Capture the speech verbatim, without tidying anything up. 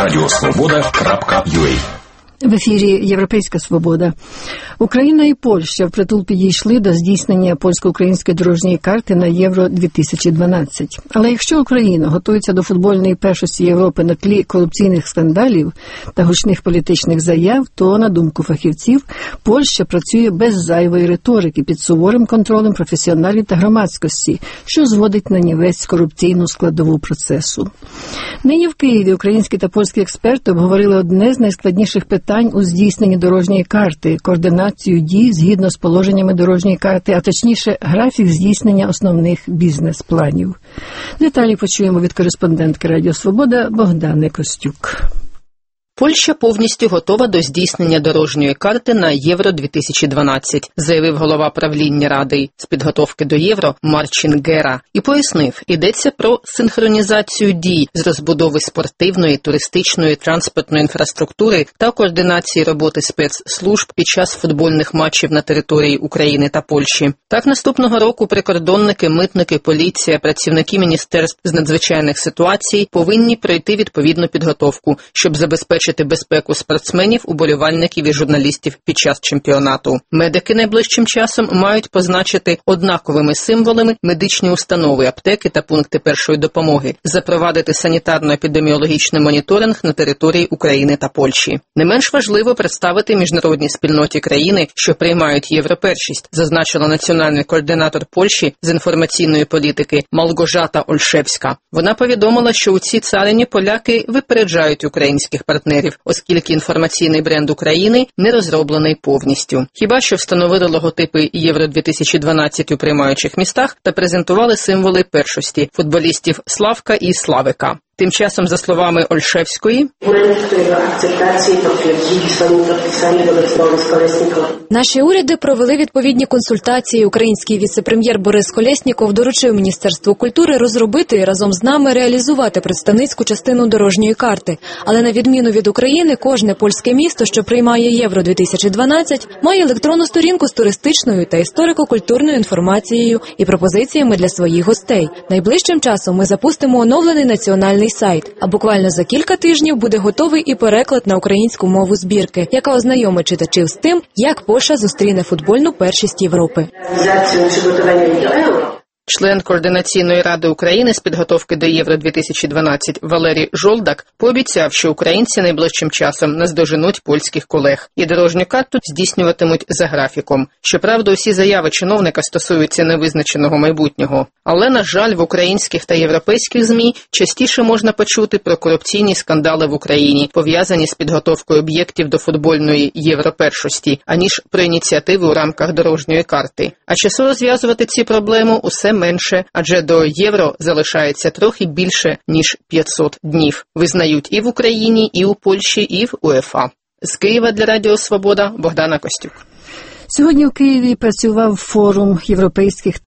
радіосвобода крапка ю а. В ефірі «Європейська свобода». Україна і Польща впритул підійшли до здійснення польсько-української дорожньої карти на Євро дві тисячі дванадцять. Але якщо Україна готується до футбольної першості Європи на тлі корупційних скандалів та гучних політичних заяв, то, на думку фахівців, Польща працює без зайвої риторики, під суворим контролем професіоналів та громадськості, що зводить на нівець корупційну складову процесу. Нині в Києві українські та польські експерти обговорили одне з найскладніших питань у здійсненні дорожньої карти – координацію дій згідно з положеннями дорожньої карти, а точніше графік здійснення основних бізнес-планів. Деталі почуємо від кореспондентки Радіо Свобода Богдани Костюк. Польща повністю готова до здійснення дорожньої карти на Євро дві тисячі дванадцять, заявив голова правління Ради з підготовки до Євро Марчин Гера і пояснив, йдеться про синхронізацію дій з розбудови спортивної, туристичної, транспортної інфраструктури та координації роботи спецслужб під час футбольних матчів на території України та Польщі. Так, наступного року прикордонники, митники, поліція, працівники міністерств з надзвичайних ситуацій повинні пройти відповідну підготовку, щоб забезпечити безпеку спортсменів, уболівальників і журналістів під час чемпіонату. Медики найближчим часом мають позначити однаковими символами медичні установи, аптеки та пункти першої допомоги, запровадити санітарно-епідеміологічний моніторинг на території України та Польщі. Не менш важливо представити міжнародній спільноті країни, що приймають європершість, зазначила національний координатор Польщі з інформаційної політики Малгожата Ольшевська. Вона повідомила, що у цій царині поляки випереджають українських партнерів, оскільки інформаційний бренд України не розроблений повністю. Хіба що встановили логотипи Євро дві тисячі дванадцять у приймаючих містах та презентували символи першості – футболістів Славка і Славика. Тим часом, за словами Ольшевської, наші уряди провели відповідні консультації. Український віце-прем'єр Борис Колєсніков доручив Міністерству культури розробити і разом з нами реалізувати представницьку частину дорожньої карти. Але на відміну від України, кожне польське місто, що приймає Євро дві тисячі дванадцять, має електронну сторінку з туристичною та історико-культурною інформацією і пропозиціями для своїх гостей. Найближчим часом ми запустимо оновлений національний сайт, а буквально за кілька тижнів буде готовий і переклад на українську мову збірки, яка ознайомить читачів з тим, як Польща зустріне футбольну першість Європи. Член Координаційної ради України з підготовки до Євро дві тисячі дванадцять Валерій Жолдак пообіцяв, що українці найближчим часом наздоженуть польських колег і дорожню карту здійснюватимуть за графіком. Щоправда, усі заяви чиновника стосуються невизначеного майбутнього. Але, на жаль, в українських та європейських ЗМІ частіше можна почути про корупційні скандали в Україні, пов'язані з підготовкою об'єктів до футбольної європершості, аніж про ініціативи у рамках дорожньої карти. А часу розв'язувати ці проблеми усе менше, адже до Євро залишається трохи більше, ніж п'ятсот днів. Визнають і в Україні, і у Польщі, і в УЄФА. З Києва для Радіо Свобода Богдана Костюк. Сьогодні в Києві працював форум європейських